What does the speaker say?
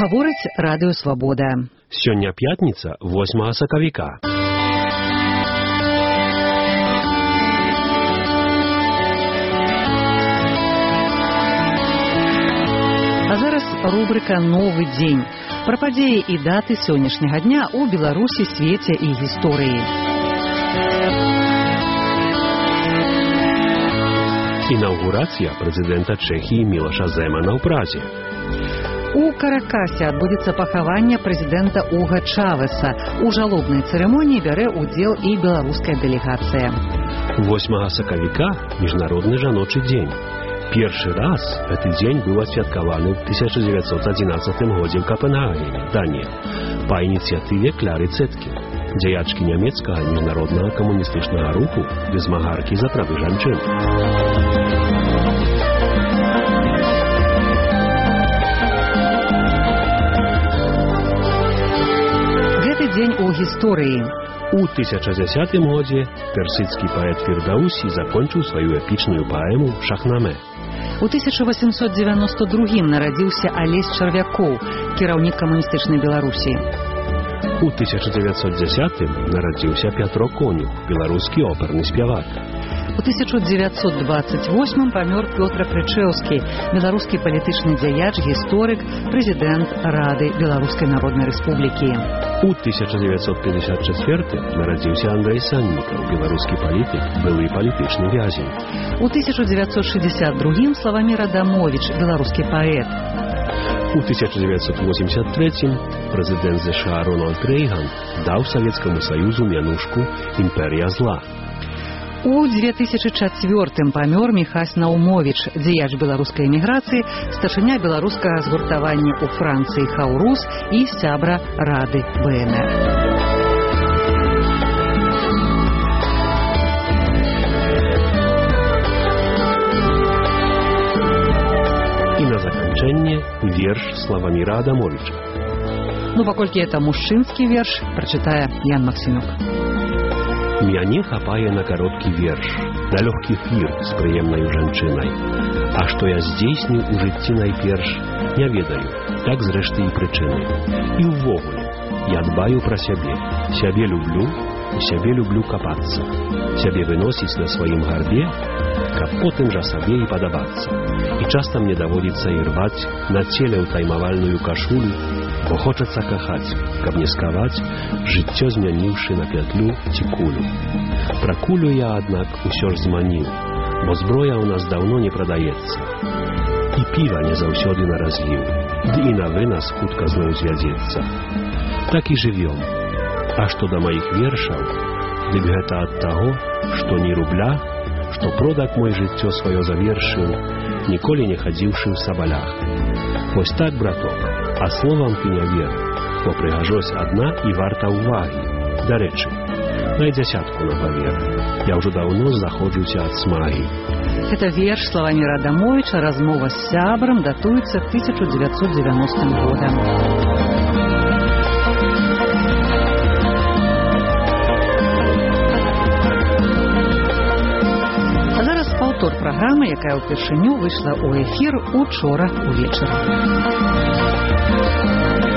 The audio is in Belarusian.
Гаворыць радыё «Свабода». Сёння пятніца, 8 сакавіка. А зараз рубрика «Новы дзень». Пра падзеі і даты сённяшняга дня ў Беларусі, свеце і гісторыі. Інаўгурацыя прэзідэнта Чэхіі Мілаша Земана ў Празе. У Каракасе адбудзецца пахаванне прэзідэнта Уга Чавеса. У жалобнай цырымоніі бярэ ўдзел і беларуская дэлегацыя. 8 сакавіка міжнародны жаночы дзень. Першы раз гэты дзень быў адсвяткаваны ў 1911 годзе ў Капенгагене, Данія, па ініцыятыве Кляры Цэткі, дзеячкі нямецкага міжнароднага камуністычнага руху ды змагаркі за правы жанчын. Гэты дзень у гісторыі. У 1010 годзе персидскі паэт Фірдаусі закончыў сваю эпічную паэму «Шахнаме». У 1892 нарадзіўся Алесь Чарвякоў, кіраўнік камуністычнай Беларусі. У 1910 нарадзіўся Пятро Конюк, беларускі оперны спявак. У 1928 памёр Пётр Крычэўскі, беларускі палітычны дзяяч, гісторык, прэзідэнт Рады Беларускай Народнай Рэспублікі. У 1954 нарадзіўся Андрэй Саннікаў, беларускі палітык, былы палітычны вязень. У 1962 Славамір Адамовіч, беларускі паэт. У 1983 прэзідэнт ЗША Рональд Рэйган даў Савецкаму Саюзу мянушку «Імперія зла». У 2004 памёр Міхась Наумовіч, дзеяч беларускай эміграцыі, старшыня беларускага згуртавання ў Францыі «Хаурус» і сябра Рады БНР. І на заканчэнне верш Славаміра Адамовіча. Паколькі это мужчынскі верш, прачытае Ян Максімюк. Мяне хапае на кароткі верш, на лёгкі флір з прыемнаю жанчынай. А што я здзейсню ў жыцці найперш, не ведаю, так зрэшты і прычыны. І ўвогуле, я дбаю пра сябе, сябе люблю, і сябе люблю капацца, сябе выносіць на сваім гарбе, каб потым жа сабе і падабацца. І часта мне даводзіцца ірваць на целе ўтаймавальную кашулю, бо хочацца кахаць, каб не скаваць, жыццё змяніўшы на пятлю ці кулю. Пра кулю я, аднак, усё ж зманіў, бо зброя ў нас даўно не прадаецца. І піва не заўсёды на разліў, ды і на вынас хутка зноў звядзецца. Так і жывём. А што да маіх вершаў, дык гэта ад таго, што ні рубля, што продак мой жыццё сваё завершыў, ніколі не хадзіўшы ў сабалях. Вось так, браток, а словам ты не вер, бо прыгажосць адна і варта ўвагі. Дарэчы, дай дзясятку на павер. Я ўжо даўно заходжуся ад смагі. Гэта верш Славаміра Адамовіча, размова з сябрам, датуецца 1990 годам. А зараз паўтор праграмы, якая ўпершыню выйшла ў эфір учора ўвечары.